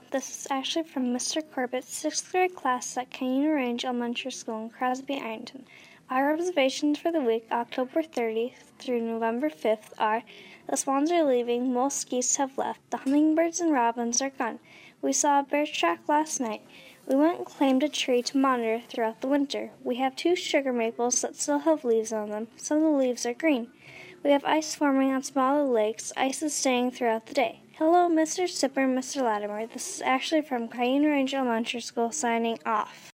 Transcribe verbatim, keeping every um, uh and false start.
This is actually from Mister Corbett's sixth grade class at Cayuna Range Elementary School in Crosby, Ironton. Our observations for the week, October thirtieth through November fifth, are: the swans are leaving, most geese have left, the hummingbirds and robins are gone. We saw a bear track last night. We went and claimed a tree to monitor throughout the winter. We have two sugar maples that still have leaves on them. Some of the leaves are green. We have ice forming on smaller lakes. Ice is staying throughout the day. Hello, Mister Sipper and Mister Latimer. This is actually from Cayuna Range Elementary School signing off.